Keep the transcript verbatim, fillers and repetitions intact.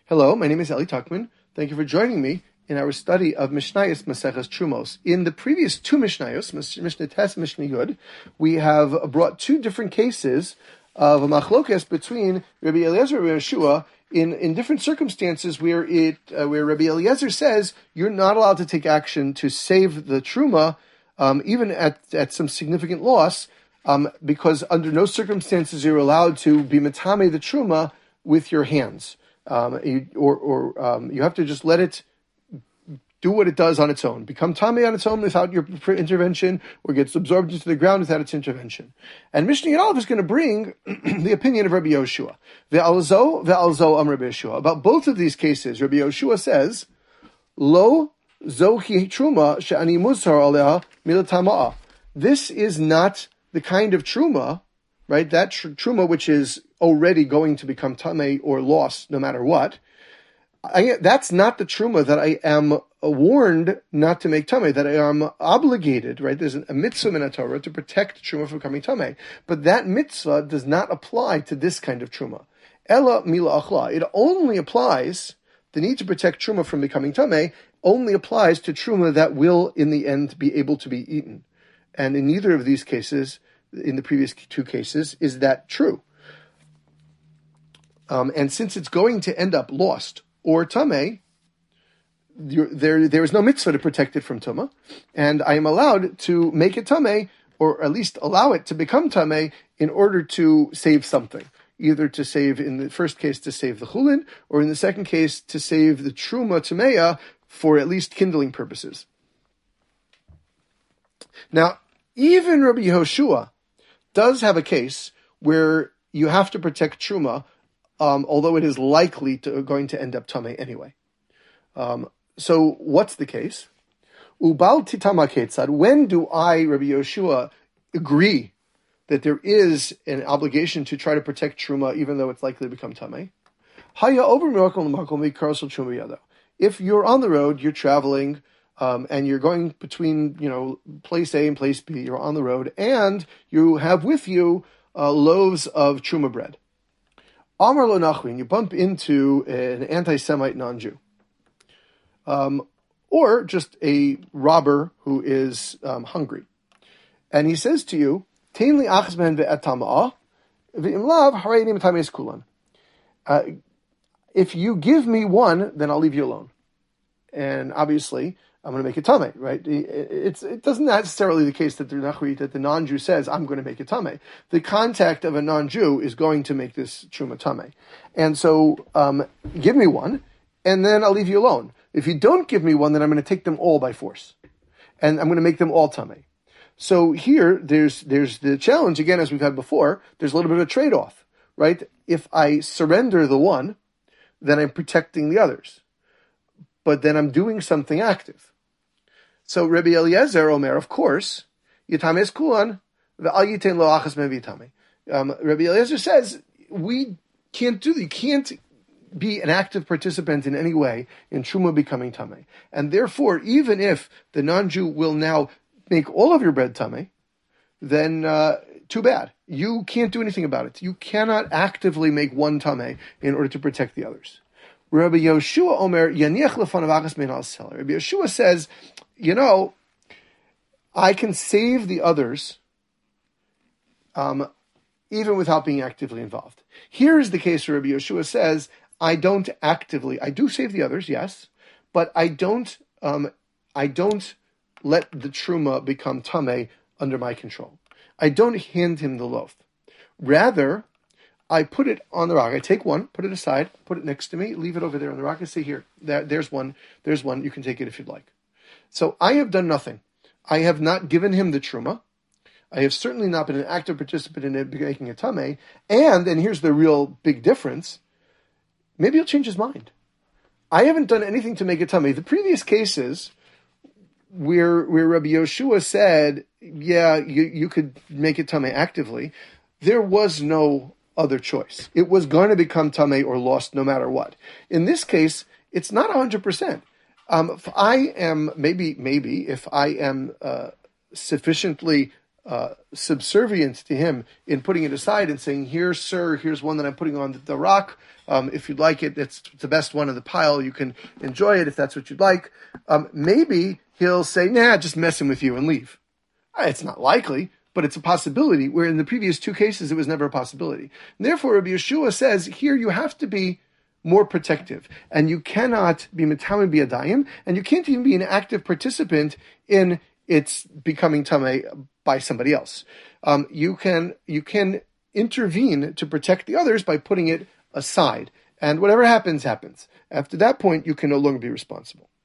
Hello, my name is Eli Tuckman. Thank you for joining me in our study of Mishnayos Maseches Trumos. In the previous two Mishnayos, Mishnah Tes and Mishnah Yud, we have brought two different cases of a machlokes between Rabbi Eliezer and Rabbi Yeshua in, in different circumstances where it uh, where Rabbi Eliezer says you're not allowed to take action to save the truma, um, even at, at some significant loss, um, because under no circumstances you're allowed to be metame the truma with your hands. Um, you, or or um, you have to just let it do what it does on its own, become tamei on its own without your intervention, or gets absorbed into the ground without its intervention. And Mishnah Yud is going to bring the opinion of Rabbi Yoshua. Ve'alzo, ve'alzo am Rabbi Yoshua. About both of these cases, Rabbi Yoshua says, Lo zohi truma she'ani musar aleha milatama'a. This is not the kind of truma, right? That tr- truma which is already going to become tamei or lost no matter what. I, that's not the truma that I am warned not to make tamei, that I am obligated, right? There's a mitzvah in the Torah to protect truma from becoming tamei. But that mitzvah does not apply to this kind of truma. Ela mila achla. It only applies, the need to protect truma from becoming tamei only applies to truma that will in the end be able to be eaten. And in neither of these cases, in the previous two cases, is that true. Um, and since it's going to end up lost or tamei, there there is no mitzvah to protect it from tuma, and I am allowed to make it tamei, or at least allow it to become tamei, in order to save something. Either to save, in the first case, to save the chulin, or in the second case, to save the truma tameya for at least kindling purposes. Now, even Rabbi Yehoshua does have a case where you have to protect truma, Um, although it is likely to going to end up tamei anyway. Um, so what's the case? Ubal titama ketzad. When do I, Rabbi Yoshua, agree that there is an obligation to try to protect truma, even though it's likely to become tamei? Haya over truma. If you're on the road, you're traveling, um, and you're going between, you know, place A and place B. You're on the road, and you have with you uh, loaves of truma bread. Amar lo nachrin, you bump into an anti-Semite non-Jew. Um, or just a robber who is um, hungry. And he says to you, Tein li achas ben ve'et tama'ah, ve'im lav hareini metameis kulan. If you give me one, then I'll leave you alone. And obviously, I'm going to make it tamei, right? It's, it doesn't necessarily the case that the nachri, that the non-Jew says, I'm going to make it tamei. The contact of a non-Jew is going to make this truma tamei. And so, um, give me one, and then I'll leave you alone. If you don't give me one, then I'm going to take them all by force. And I'm going to make them all tamei. So here, there's, there's the challenge, again, as we've had before, there's a little bit of a trade-off, right? If I surrender the one, then I'm protecting the others. But then I'm doing something active. So Rabbi Eliezer Omer, of course, Yitames Kulan, Ve'al Yiten Lo Achas Men V'Yitame. Um, Rabbi Eliezer says, we can't do that. You can't be an active participant in any way in Truma becoming Tamei. And therefore, even if the non-Jew will now make all of your bread Tamei, then uh, too bad. You can't do anything about it. You cannot actively make one Tamei in order to protect the others. Rabbi Yoshua Omer, Yaniach Lefanav Achas Men Al Seller. Rabbi Yoshua says, you know, I can save the others um, even without being actively involved. Here is the case where Rabbi Yoshua says, I don't actively, I do save the others, yes, but I don't, um, I don't let the truma become tamei under my control. I don't hand him the loaf. Rather, I put it on the rock. I take one, put it aside, put it next to me, leave it over there on the rock, and say, here, there, there's one, there's one, you can take it if you'd like. So I have done nothing. I have not given him the truma. I have certainly not been an active participant in it, making a tamei. And, and here's the real big difference, maybe he'll change his mind. I haven't done anything to make it tamei. The previous cases where where Rabbi Yoshua said, yeah, you, you could make it tamei actively, there was no other choice. It was going to become tamei or lost no matter what. In this case, it's not one hundred percent. Um, if I am, maybe, maybe, if I am uh, sufficiently uh, subservient to him in putting it aside and saying, here, sir, here's one that I'm putting on the, the rock. Um, if you'd like it, it's the best one of the pile. You can enjoy it if that's what you'd like. Um, maybe he'll say, nah, just messing with you and leave. It's not likely, but it's a possibility, where in the previous two cases, it was never a possibility. And therefore, Rabbi Yeshua says, here you have to be more protective, and you cannot be Metame B'Yadayim, and you can't even be an active participant in its becoming Tameh by somebody else. Um, you can you can intervene to protect the others by putting it aside, and whatever happens, happens. After that point, you can no longer be responsible.